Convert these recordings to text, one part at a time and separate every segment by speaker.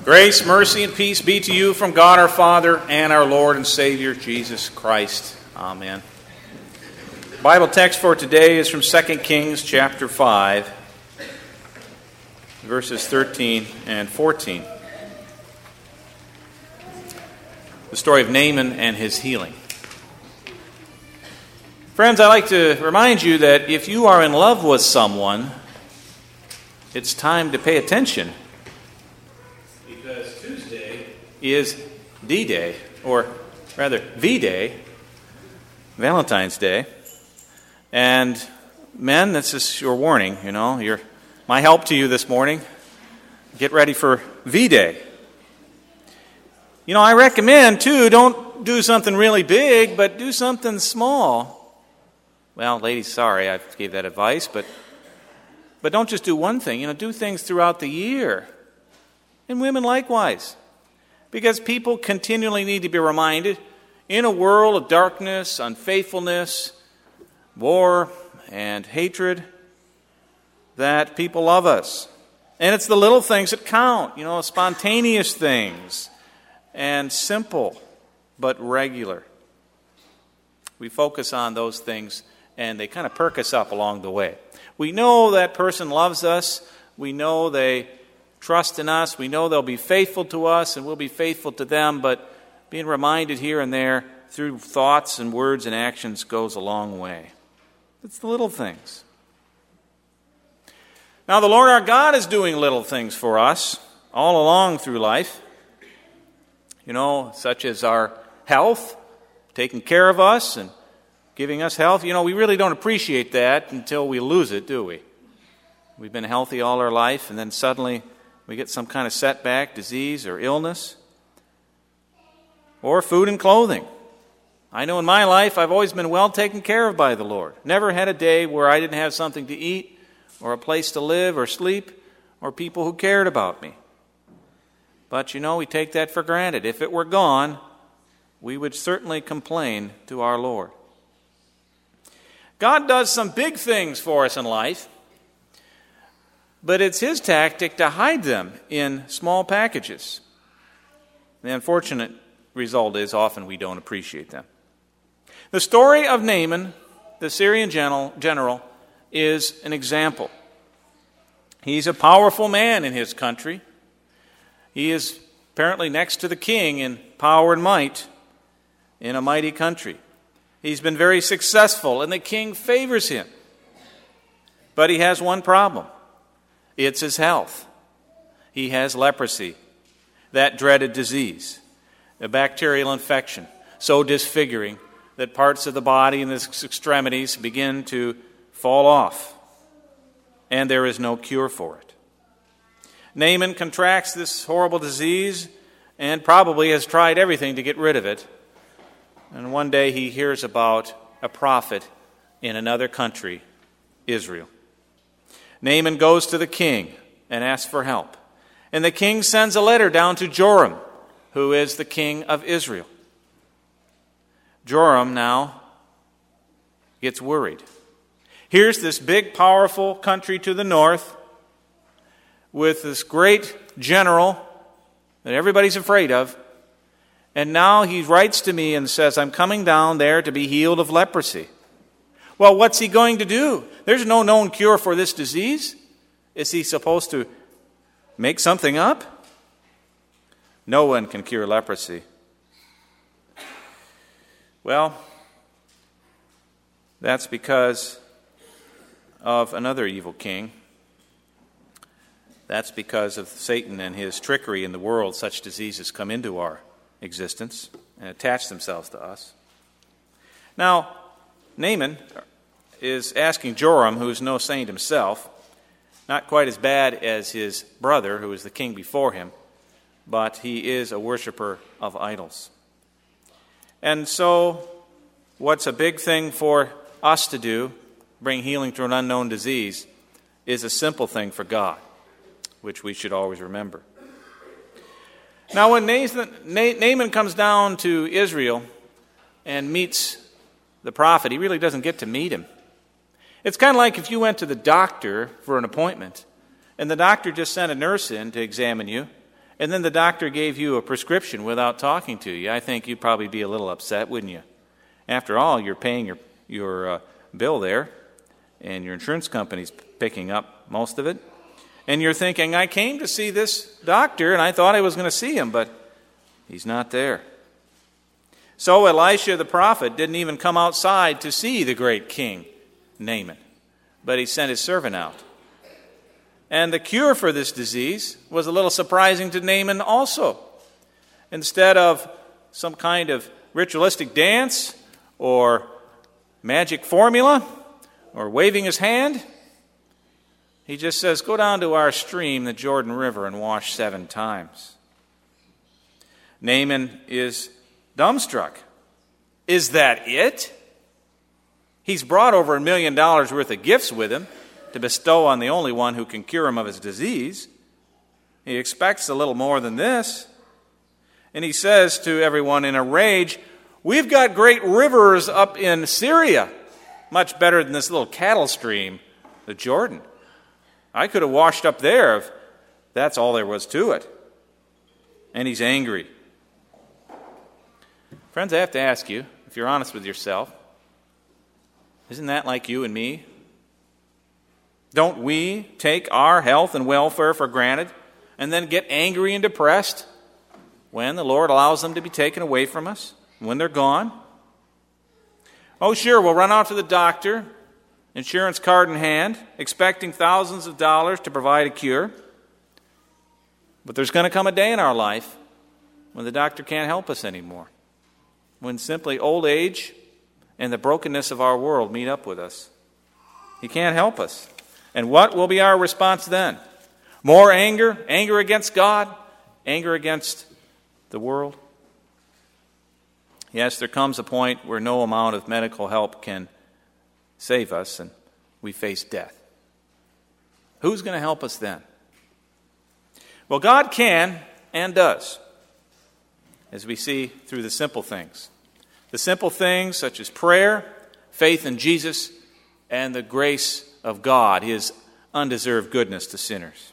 Speaker 1: Grace, mercy, and peace be to you from God our Father and our Lord and Savior, Jesus Christ. Amen. Bible text for today is from 2 Kings chapter 5, verses 13 and 14. The story of Naaman and his healing. Friends, I'd like to remind you that if you are in love with someone, it's time to pay attention. Because Tuesday is D-Day, or rather V-Day, Valentine's Day. And men, this is your warning, my help to you this morning. Get ready for V-Day. I recommend, too, don't do something really big, but do something small. Well, ladies, sorry I gave that advice, but don't just do one thing. Do things throughout the year. And women likewise. Because people continually need to be reminded, in a world of darkness, unfaithfulness, war, and hatred, that people love us. And it's the little things that count, spontaneous things, and simple but regular. We focus on those things, and they kind of perk us up along the way. We know that person loves us. We know they trust in us. We know they'll be faithful to us, and we'll be faithful to them. But being reminded here and there through thoughts and words and actions goes a long way. It's the little things. Now, the Lord our God is doing little things for us all along through life. Such as our health, taking care of us and giving us health. We really don't appreciate that until we lose it, do we? We've been healthy all our life, and then suddenly we get some kind of setback, disease, or illness. Or food and clothing. I know in my life I've always been well taken care of by the Lord. Never had a day where I didn't have something to eat, or a place to live or sleep, or people who cared about me. But we take that for granted. If it were gone, we would certainly complain to our Lord. God does some big things for us in life, but it's His tactic to hide them in small packages. The unfortunate result is often we don't appreciate them. The story of Naaman, the Syrian general, is an example. He's a powerful man in his country. He is apparently next to the king in power and might in a mighty country. He's been very successful, and the king favors him. But he has one problem. It's his health. He has leprosy, that dreaded disease, a bacterial infection, so disfiguring that parts of the body and its extremities begin to fall off, and there is no cure for it. Naaman contracts this horrible disease and probably has tried everything to get rid of it. And one day he hears about a prophet in another country, Israel. Naaman goes to the king and asks for help. And the king sends a letter down to Joram, who is the king of Israel. Joram now gets worried. Here's this big, powerful country to the north with this great general that everybody's afraid of. And now he writes to me and says, I'm coming down there to be healed of leprosy. Well, what's he going to do? There's no known cure for this disease. Is he supposed to make something up? No one can cure leprosy. Well, that's because of another evil king. That's because of Satan and his trickery in the world. Such diseases come into our existence and attach themselves to us. Now, Naaman is asking Joram, who is no saint himself, not quite as bad as his brother, who is the king before him, but he is a worshiper of idols. And so, what's a big thing for us to do, bring healing to an unknown disease, is a simple thing for God, which we should always remember. Now, when Naaman comes down to Israel and meets the prophet, he really doesn't get to meet him. It's kind of like if you went to the doctor for an appointment, and the doctor just sent a nurse in to examine you, and then the doctor gave you a prescription without talking to you, I think you'd probably be a little upset, wouldn't you? After all, you're paying your bill there, and your insurance company's picking up most of it. And you're thinking, I came to see this doctor, and I thought I was going to see him, but he's not there. So Elisha the prophet didn't even come outside to see the great king, Naaman, but he sent his servant out. And the cure for this disease was a little surprising to Naaman also. Instead of some kind of ritualistic dance or magic formula or waving his hand, he just says, go down to our stream, the Jordan River, and wash 7 times. Naaman is dumbstruck. Is that it? He's brought over $1 million worth of gifts with him to bestow on the only one who can cure him of his disease. He expects a little more than this. And he says to everyone in a rage, we've got great rivers up in Syria, much better than this little cattle stream, the Jordan. I could have washed up there if that's all there was to it. And he's angry. Friends, I have to ask you, if you're honest with yourself, isn't that like you and me? Don't we take our health and welfare for granted and then get angry and depressed when the Lord allows them to be taken away from us, when they're gone? Oh, sure, we'll run out to the doctor, insurance card in hand, expecting thousands of dollars to provide a cure. But there's going to come a day in our life when the doctor can't help us anymore, when simply old age and the brokenness of our world meet up with us. He can't help us. And what will be our response then? More anger? Anger against God? Anger against the world? Yes, there comes a point where no amount of medical help can save us, and we face death. Who's going to help us then? Well, God can and does, as we see through the simple things. The simple things such as prayer, faith in Jesus, and the grace of God, His undeserved goodness to sinners.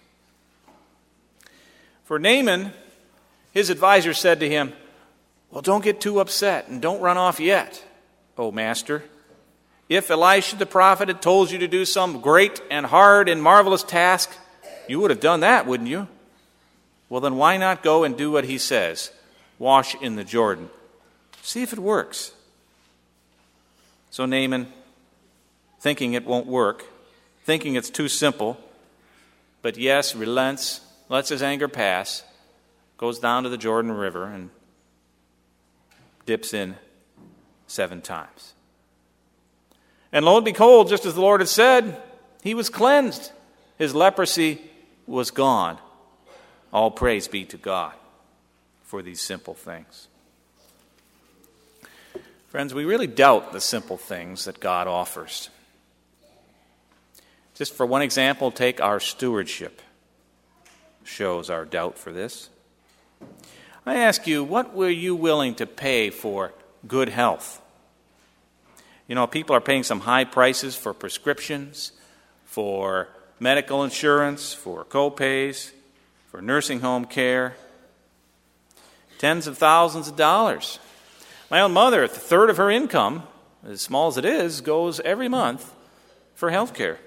Speaker 1: For Naaman, his advisor said to him, well, don't get too upset and don't run off yet, O master. If Elisha the prophet had told you to do some great and hard and marvelous task, you would have done that, wouldn't you? Well, then why not go and do what he says? Wash in the Jordan. See if it works. So Naaman, thinking it won't work, thinking it's too simple, but yes, relents, lets his anger pass, goes down to the Jordan River and dips in 7 times. And lo and behold, just as the Lord had said, he was cleansed. His leprosy was gone. All praise be to God for these simple things. Friends, we really doubt the simple things that God offers. Just for one example, take our stewardship. Shows our doubt for this. I ask you, what were you willing to pay for good health? You know, people are paying some high prices for prescriptions, for medical insurance, for co-pays, for nursing home care. Tens of thousands of dollars. My own mother, a third of her income, as small as it is, goes every month for health care.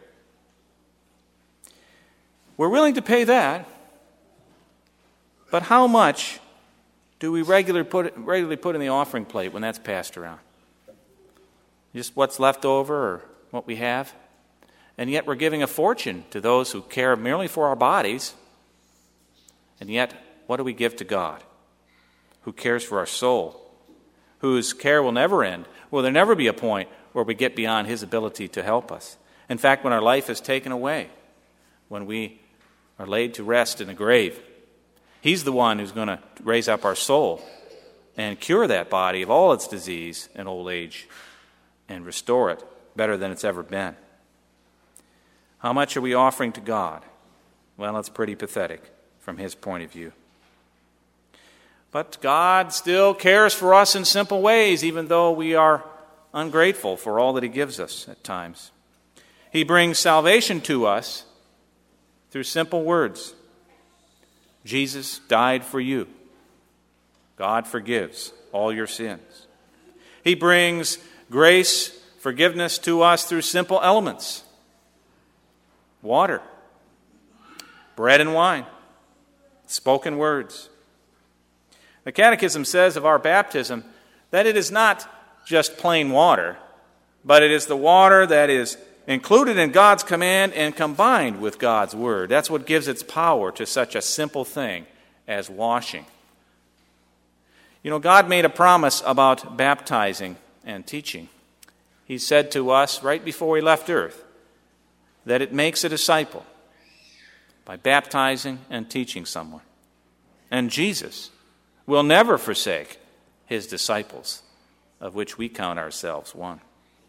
Speaker 1: We're willing to pay that, but how much do we regularly put in the offering plate when that's passed around? Just what's left over or what we have? And yet we're giving a fortune to those who care merely for our bodies. And yet, what do we give to God, who cares for our soul, whose care will never end? Will there never be a point where we get beyond His ability to help us? In fact, when our life is taken away, when we are laid to rest in the grave, He's the one who's going to raise up our soul and cure that body of all its disease and old age and restore it better than it's ever been. How much are we offering to God? Well, it's pretty pathetic from His point of view. But God still cares for us in simple ways, even though we are ungrateful for all that He gives us at times. He brings salvation to us through simple words. Jesus died for you. God forgives all your sins. He brings grace, forgiveness to us through simple elements. Water, bread and wine, spoken words. The Catechism says of our baptism that it is not just plain water, but it is the water that is included in God's command and combined with God's word. That's what gives its power to such a simple thing as washing. You know, God made a promise about baptizing and teaching. He said to us right before he left earth that it makes a disciple by baptizing and teaching someone. And Jesus will never forsake his disciples, of which we count ourselves one.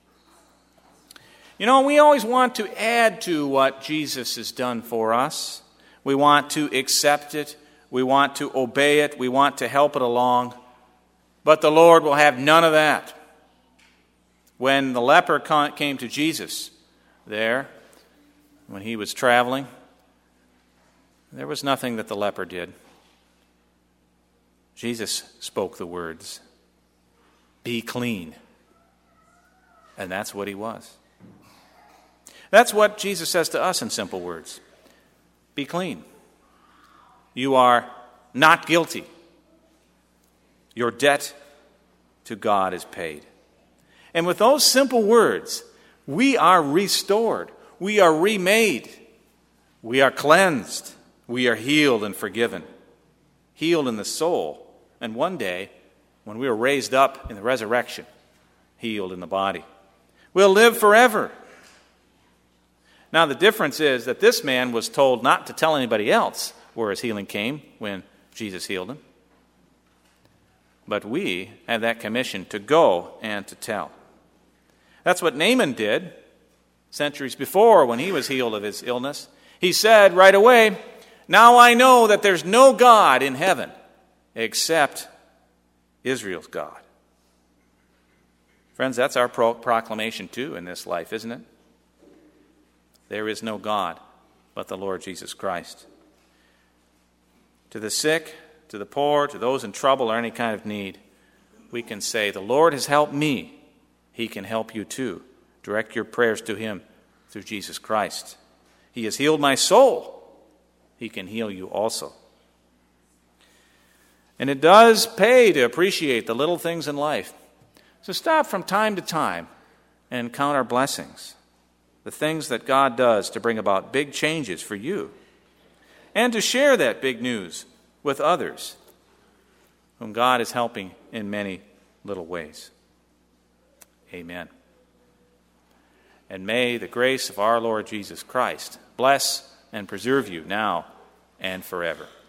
Speaker 1: You know, we always want to add to what Jesus has done for us. We want to accept it. We want to obey it. We want to help it along. But the Lord will have none of that. When the leper came to Jesus there, when he was traveling, there was nothing that the leper did. Jesus spoke the words, "Be clean." And that's what he was. That's what Jesus says to us in simple words. Be clean. You are not guilty. Your debt to God is paid. And with those simple words, we are restored. We are remade. We are cleansed. We are healed and forgiven. Healed in the soul. And one day, when we are raised up in the resurrection, healed in the body. We'll live forever. Now, the difference is that this man was told not to tell anybody else where his healing came when Jesus healed him. But we have that commission to go and to tell. That's what Naaman did centuries before when he was healed of his illness. He said right away, "Now I know that there's no God in heaven except Israel's God." Friends, that's our proclamation too in this life, isn't it? There is no God but the Lord Jesus Christ. To the sick, to the poor, to those in trouble or any kind of need, we can say, "The Lord has helped me. He can help you too." Direct your prayers to him through Jesus Christ. He has healed my soul. He can heal you also. And it does pay to appreciate the little things in life. So stop from time to time and count our blessings, the things that God does to bring about big changes for you, and to share that big news with others whom God is helping in many little ways. Amen. And may the grace of our Lord Jesus Christ bless and preserve you now and forever.